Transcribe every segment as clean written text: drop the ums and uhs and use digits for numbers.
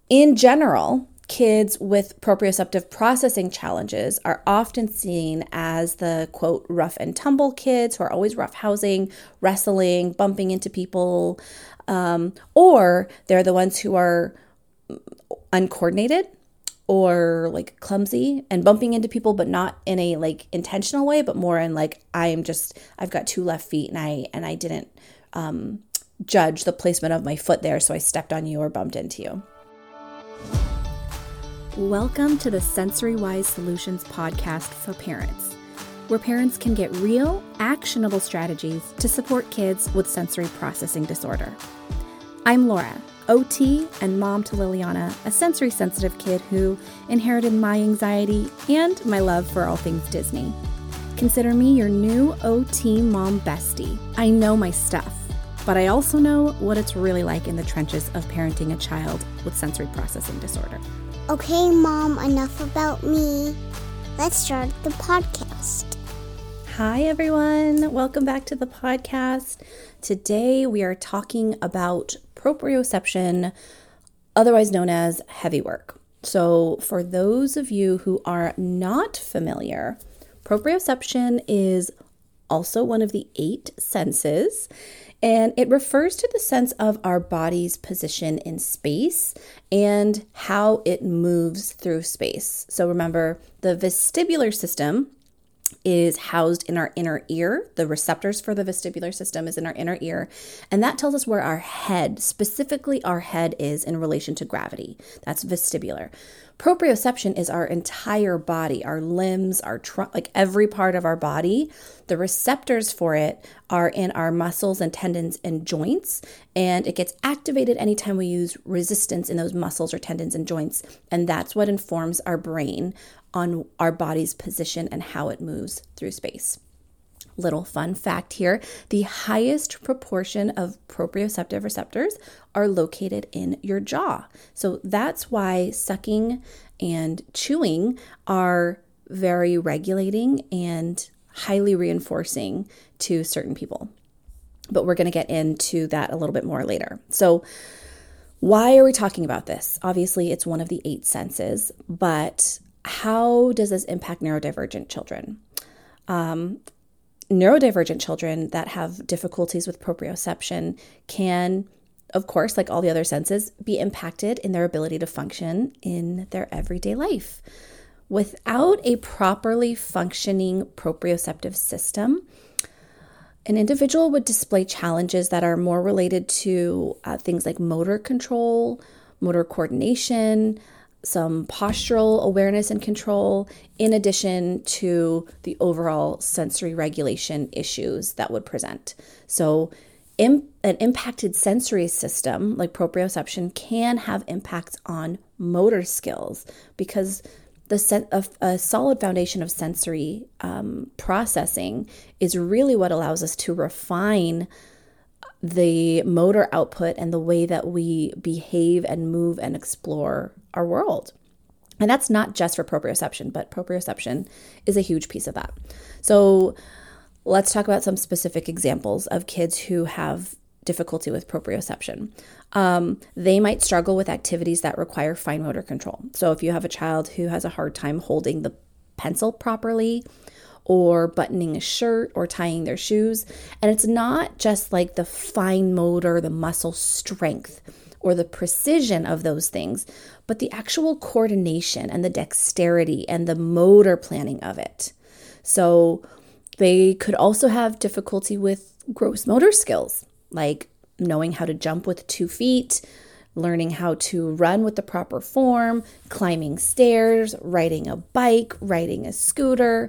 In general, kids with proprioceptive processing challenges are often seen as the, quote, rough and tumble kids who are always roughhousing, wrestling, bumping into people, or they're the ones who are uncoordinated or like clumsy and bumping into people, but not in a like intentional way, but more in like, I've got two left feet and I didn't judge the placement of my foot there, so I stepped on you or bumped into you. Welcome to the Sensory Wise Solutions podcast for parents, where parents can get real, actionable strategies to support kids with sensory processing disorder. I'm Laura, OT and mom to Liliana, a sensory sensitive kid who inherited my anxiety and my love for all things Disney. Consider me your new OT mom bestie. I know my stuff, but I also know what it's really like in the trenches of parenting a child with sensory processing disorder. Okay, Mom, enough about me. Let's start the podcast. Hi, everyone. Welcome back to the podcast. Today, we are talking about proprioception, otherwise known as heavy work. So for those of you who are not familiar, proprioception is also one of the 8 senses, and it refers to the sense of our body's position in space and how it moves through space. So remember, the vestibular system is housed in our inner ear. The receptors for the vestibular system is in our inner ear, and that tells us where our head, specifically our head, is in relation to gravity. That's vestibular. Proprioception is our entire body, our limbs, our trunk, like every part of our body. The receptors for it are in our muscles and tendons and joints, and it gets activated anytime we use resistance in those muscles or tendons and joints, and that's what informs our brain on our body's position and how it moves through space. Little fun fact here, the highest proportion of proprioceptive receptors are located in your jaw. So that's why sucking and chewing are very regulating and highly reinforcing to certain people. But we're going to get into that a little bit more later. So why are we talking about this? Obviously, it's one of the 8 senses, but how does this impact neurodivergent children? Neurodivergent children that have difficulties with proprioception can, of course, like all the other senses, be impacted in their ability to function in their everyday life. Without a properly functioning proprioceptive system, an individual would display challenges that are more related to things like motor control, motor coordination, some postural awareness and control, in addition to the overall sensory regulation issues that would present. So an impacted sensory system like proprioception can have impacts on motor skills because a solid foundation of sensory processing is really what allows us to refine the motor output and the way that we behave and move and explore our world. And that's not just for proprioception, but proprioception is a huge piece of that. So let's talk about some specific examples of kids who have difficulty with proprioception. They might struggle with activities that require fine motor control. So if you have a child who has a hard time holding the pencil properly, or buttoning a shirt or tying their shoes. And it's not just like the fine motor, the muscle strength, or the precision of those things, but the actual coordination and the dexterity and the motor planning of it. So they could also have difficulty with gross motor skills, like knowing how to jump with 2 feet, learning how to run with the proper form, climbing stairs, riding a bike, riding a scooter,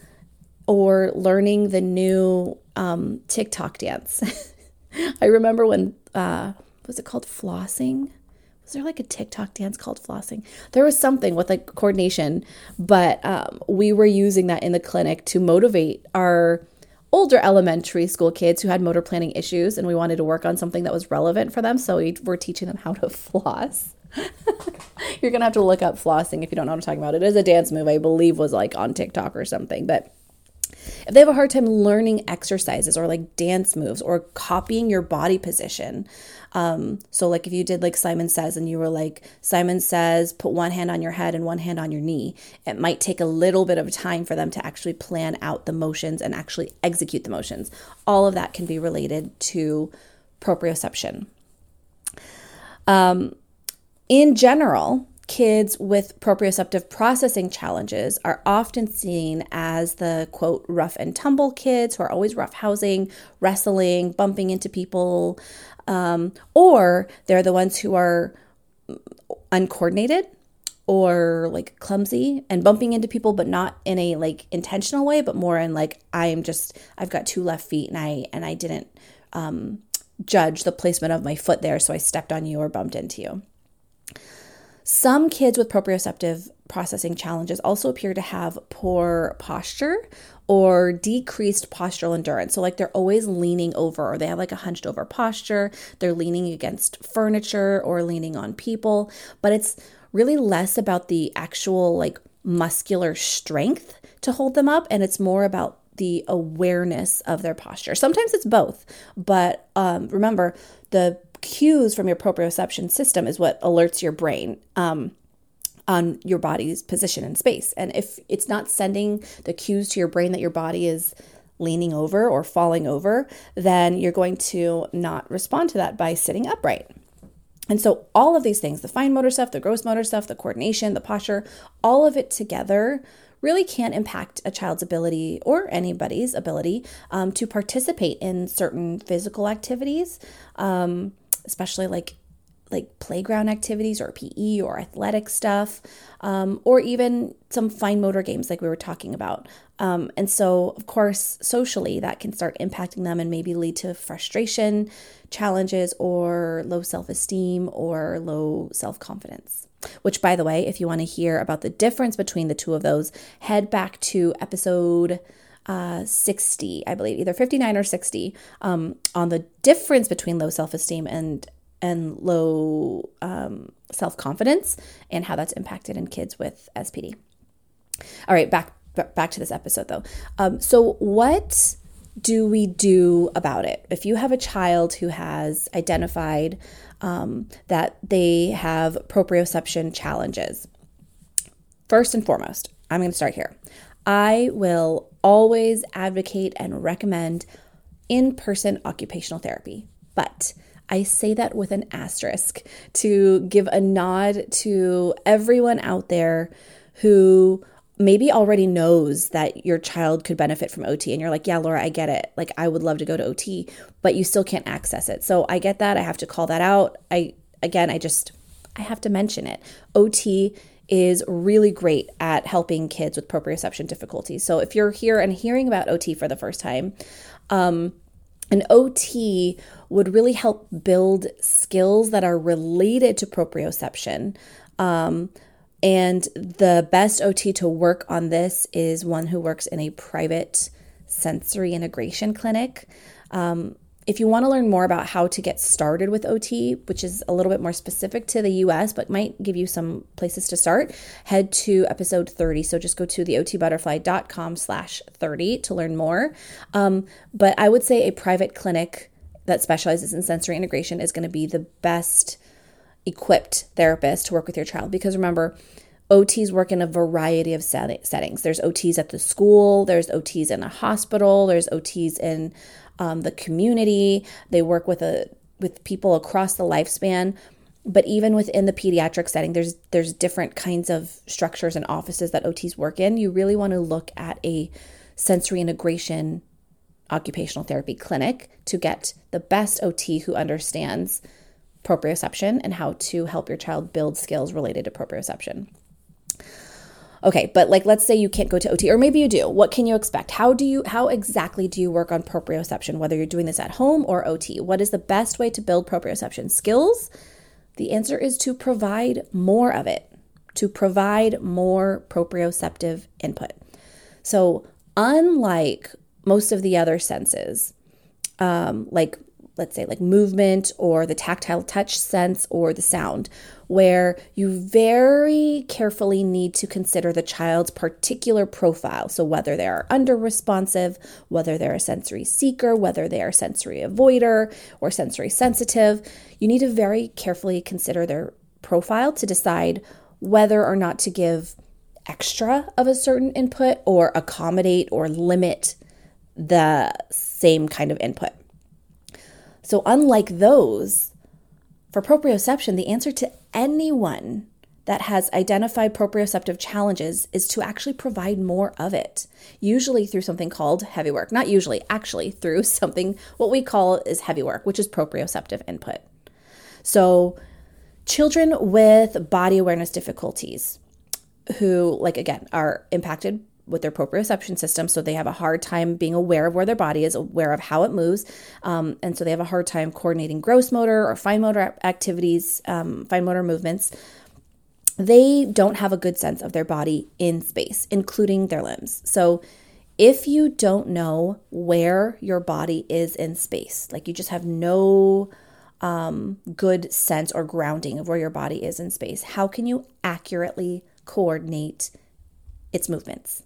or learning the new TikTok dance. I remember when, was it called flossing? Was there like a TikTok dance called flossing? There was something with like coordination, but we were using that in the clinic to motivate our older elementary school kids who had motor planning issues, and we wanted to work on something that was relevant for them. So we were teaching them how to floss. You're going to have to look up flossing if you don't know what I'm talking about. It is a dance move, I believe was like on TikTok or something, but If they have a hard time learning exercises or like dance moves or copying your body position. So like if you did like Simon Says and you were like, Simon Says, put one hand on your head and one hand on your knee, it might take a little bit of time for them to actually plan out the motions and actually execute the motions. All of that can be related to proprioception. In general, kids with proprioceptive processing challenges are often seen as the, quote, rough and tumble kids who are always roughhousing, wrestling, bumping into people, or they're the ones who are uncoordinated or like clumsy and bumping into people, but not in a like intentional way, but more in like, I've got 2 left feet and I didn't judge the placement of my foot there, so I stepped on you or bumped into you. Some kids with proprioceptive processing challenges also appear to have poor posture or decreased postural endurance. So like they're always leaning over, or they have like a hunched over posture. They're leaning against furniture or leaning on people, but it's really less about the actual like muscular strength to hold them up, and it's more about the awareness of their posture. Sometimes it's both, but remember, the cues from your proprioception system is what alerts your brain on your body's position in space. And if it's not sending the cues to your brain that your body is leaning over or falling over, then you're going to not respond to that by sitting upright. And so all of these things, the fine motor stuff, the gross motor stuff, the coordination, the posture, all of it together really can impact a child's ability or anybody's ability to participate in certain physical activities, especially like playground activities or PE or athletic stuff, or even some fine motor games like we were talking about. And so, of course, socially, that can start impacting them and maybe lead to frustration, challenges, or low self-esteem or low self-confidence. Which, by the way, if you want to hear about the difference between the two of those, head back to episode 60, I believe, either 59 or 60, on the difference between low self-esteem and low self-confidence and how that's impacted in kids with SPD. All right, back to this episode though. So what do we do about it? If you have a child who has identified that they have proprioception challenges, first and foremost, I'm going to start here. I will always advocate and recommend in-person occupational therapy, but I say that with an asterisk to give a nod to everyone out there who maybe already knows that your child could benefit from OT. And you're like, yeah, Laura, I get it. Like, I would love to go to OT, but you still can't access it. So I get that. I have to call that out. I have to mention it. OT is really great at helping kids with proprioception difficulties. So if you're here and hearing about OT for the first time, an OT would really help build skills that are related to proprioception. And the best OT to work on this is one who works in a private sensory integration clinic. If you want to learn more about how to get started with OT, which is a little bit more specific to the US, but might give you some places to start, head to episode 30. So just go to theotbutterfly.com/30 to learn more. But I would say a private clinic that specializes in sensory integration is going to be the best equipped therapist to work with your child. Because remember, OTs work in a variety of settings. There's OTs at the school, there's OTs in a hospital, there's OTs in the community. They work with people across the lifespan. But even within the pediatric setting, there's different kinds of structures and offices that OTs work in. You really want to look at a sensory integration occupational therapy clinic to get the best OT who understands proprioception and how to help your child build skills related to proprioception. Okay, but like, let's say you can't go to OT, or maybe you do. What can you expect? How exactly do you work on proprioception, whether you're doing this at home or OT? What is the best way to build proprioception skills? The answer is to provide more of it, to provide more proprioceptive input. So unlike most of the other senses, like let's say like movement or the tactile touch sense or the sound, where you very carefully need to consider the child's particular profile. So whether they are under responsive, whether they're a sensory seeker, whether they are sensory avoider or sensory sensitive, you need to very carefully consider their profile to decide whether or not to give extra of a certain input or accommodate or limit the same kind of input. So unlike those, for proprioception, the answer to anyone that has identified proprioceptive challenges is to actually provide more of it, usually through something called heavy work. Not usually, actually through something, what we call is heavy work, which is proprioceptive input. So children with body awareness difficulties who, like, again, are impacted with their proprioception system, so they have a hard time being aware of where their body is, aware of how it moves, and so they have a hard time coordinating gross motor or fine motor activities, fine motor movements. They don't have a good sense of their body in space, including their limbs. So if you don't know where your body is in space, like you just have no good sense or grounding of where your body is in space, how can you accurately coordinate its movements?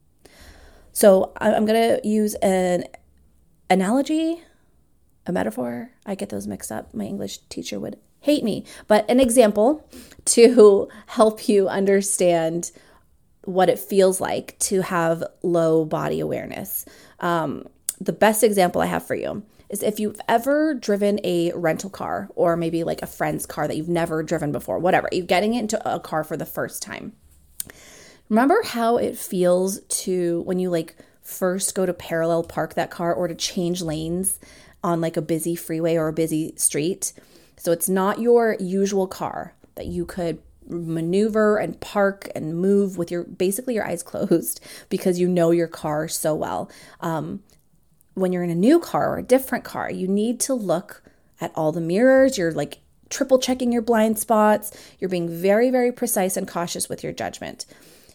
So I'm going to use an analogy, a metaphor. I get those mixed up. My English teacher would hate me, but an example to help you understand what it feels like to have low body awareness. The best example I have for you is if you've ever driven a rental car or maybe like a friend's car that you've never driven before, whatever, you're getting into a car for the first time. Remember how it feels to, when you like first go to parallel park that car or to change lanes on like a busy freeway or a busy street? So it's not your usual car that you could maneuver and park and move with basically your eyes closed because you know your car so well. When you're in a new car or a different car, you need to look at all the mirrors. You're like triple checking your blind spots. You're being very, very precise and cautious with your judgment.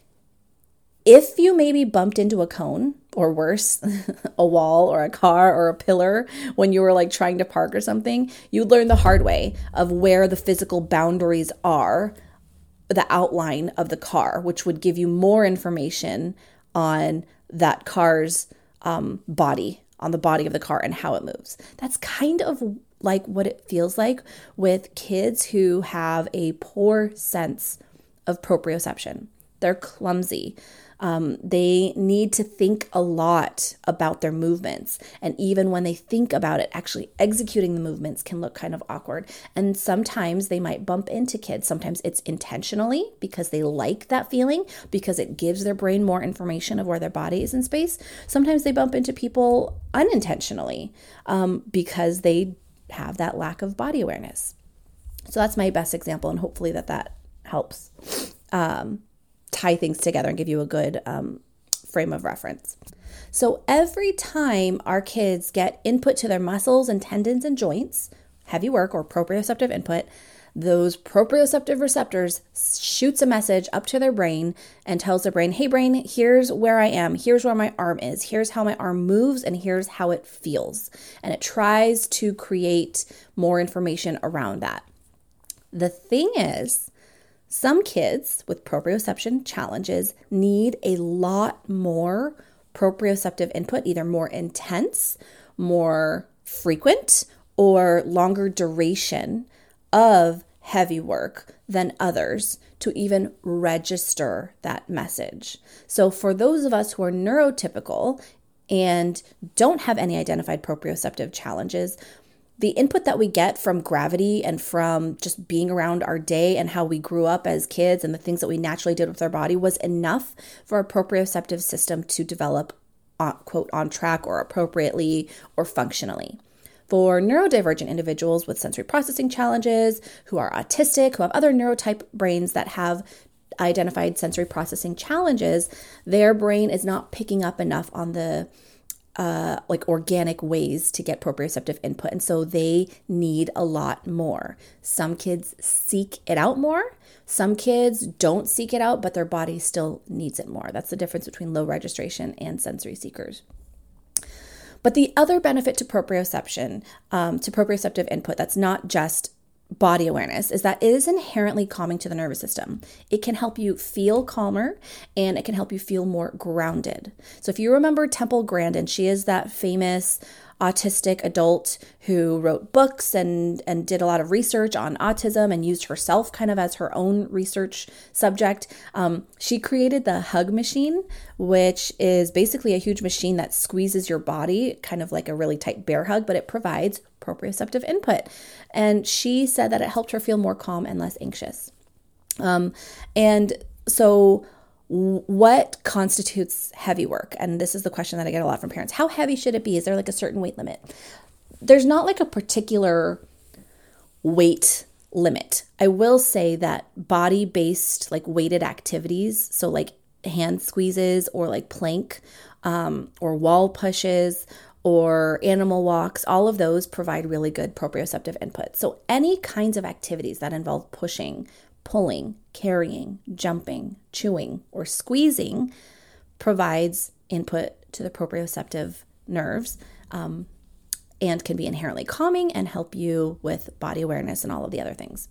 If you maybe bumped into a cone or worse, a wall or a car or a pillar when you were like trying to park or something, you learn the hard way of where the physical boundaries are, the outline of the car, which would give you more information on that car's body, on the body of the car and how it moves. That's kind of like what it feels like with kids who have a poor sense of proprioception. They're clumsy. They need to think a lot about their movements. And even when they think about it, actually executing the movements can look kind of awkward. And sometimes they might bump into kids. Sometimes it's intentionally because they like that feeling, because it gives their brain more information of where their body is in space. Sometimes they bump into people unintentionally because they have that lack of body awareness. So that's my best example. And hopefully that helps tie things together and give you a good frame of reference. So every time our kids get input to their muscles and tendons and joints, heavy work or proprioceptive input, those proprioceptive receptors shoots a message up to their brain and tells their brain, hey brain, here's where I am, here's where my arm is, here's how my arm moves, and here's how it feels. And it tries to create more information around that. The thing is, some kids with proprioception challenges need a lot more proprioceptive input, either more intense, more frequent, or longer duration of heavy work than others to even register that message. So for those of us who are neurotypical and don't have any identified proprioceptive challenges, the input that we get from gravity and from just being around our day and how we grew up as kids and the things that we naturally did with our body was enough for our proprioceptive system to develop, quote, on track or appropriately or functionally. For neurodivergent individuals with sensory processing challenges, who are autistic, who have other neurotype brains that have identified sensory processing challenges, their brain is not picking up enough on the organic ways to get proprioceptive input. And so they need a lot more. Some kids seek it out more. Some kids don't seek it out, but their body still needs it more. That's the difference between low registration and sensory seekers. But the other benefit to proprioception, to proprioceptive input, that's not just body awareness, is that it is inherently calming to the nervous system. It can help you feel calmer and it can help you feel more grounded. So if you remember Temple Grandin, she is that famous autistic adult who wrote books and did a lot of research on autism and used herself kind of as her own research subject. She created the Hug Machine, which is basically a huge machine that squeezes your body, kind of like a really tight bear hug, but it provides proprioceptive input. And she said that it helped her feel more calm and less anxious. And so what constitutes heavy work? And this is the question that I get a lot from parents. How heavy should it be? Is there like a certain weight limit? There's not like a particular weight limit. I will say that body-based, like weighted activities, so like hand squeezes or like plank or wall pushes or animal walks, all of those provide really good proprioceptive input. So any kinds of activities that involve pushing, pulling, carrying, jumping, chewing, or squeezing provides input to the proprioceptive nerves and can be inherently calming and help you with body awareness and all of the other things.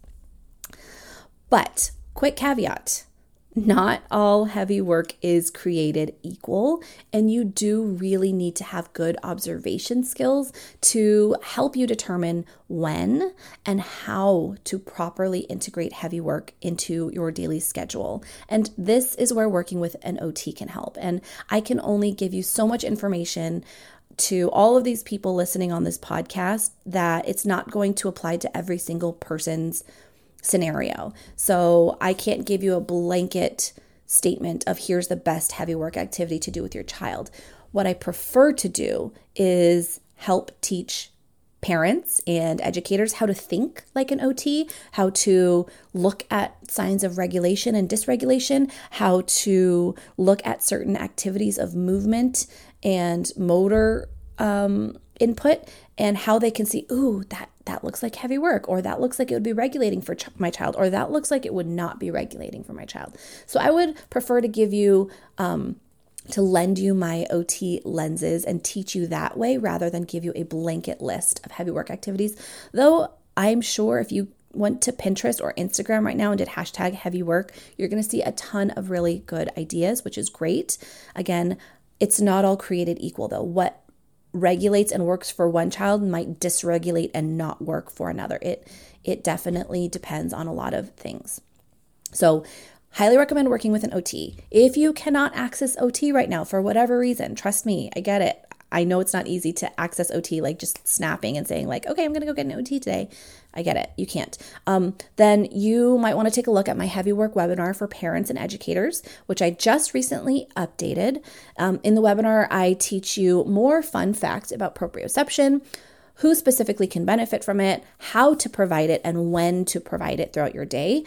But quick caveat, not all heavy work is created equal, and you do really need to have good observation skills to help you determine when and how to properly integrate heavy work into your daily schedule. And this is where working with an OT can help. And I can only give you so much information to all of these people listening on this podcast that it's not going to apply to every single person's scenario. So I can't give you a blanket statement of here's the best heavy work activity to do with your child. What I prefer to do is help teach parents and educators how to think like an OT, how to look at signs of regulation and dysregulation, how to look at certain activities of movement and motor input, and how they can see, ooh, that looks like heavy work, or that looks like it would be regulating for my child, or that looks like it would not be regulating for my child. So I would prefer to give you, to lend you my OT lenses and teach you that way rather than give you a blanket list of heavy work activities. Though I'm sure if you went to Pinterest or Instagram right now and did hashtag heavy work, you're going to see a ton of really good ideas, which is great. Again, it's not all created equal though. What regulates and works for one child might dysregulate and not work for another. It definitely depends on a lot of things. So highly recommend working with an OT. If you cannot access OT right now for whatever reason, trust me, I get it. I know it's not easy to access OT, like just snapping and saying like, okay, I'm going to go get an OT today. I get it. You can't. Then you might want to take a look at my heavy work webinar for parents and educators, which I just recently updated. In the webinar, I teach you more fun facts about proprioception, who specifically can benefit from it, how to provide it, and when to provide it throughout your day.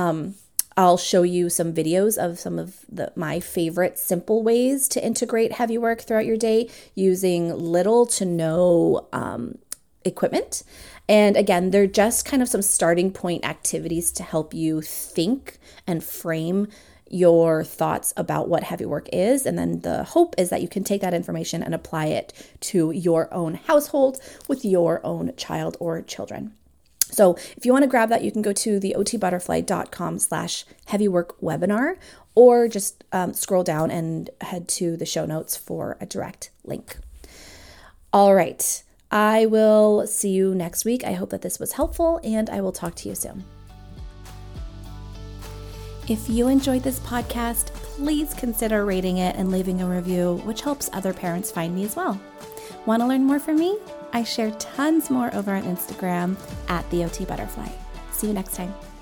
I'll show you some videos of some of my favorite simple ways to integrate heavy work throughout your day using little to no equipment. And again, they're just kind of some starting point activities to help you think and frame your thoughts about what heavy work is. And then the hope is that you can take that information and apply it to your own household with your own child or children. So if you want to grab that, you can go to theotbutterfly.com/heavyworkwebinar, or just scroll down and head to the show notes for a direct link. All right. I will see you next week. I hope that this was helpful, and I will talk to you soon. If you enjoyed this podcast, please consider rating it and leaving a review, which helps other parents find me as well. Want to learn more from me? I share tons more over on Instagram @theotbutterfly. See you next time.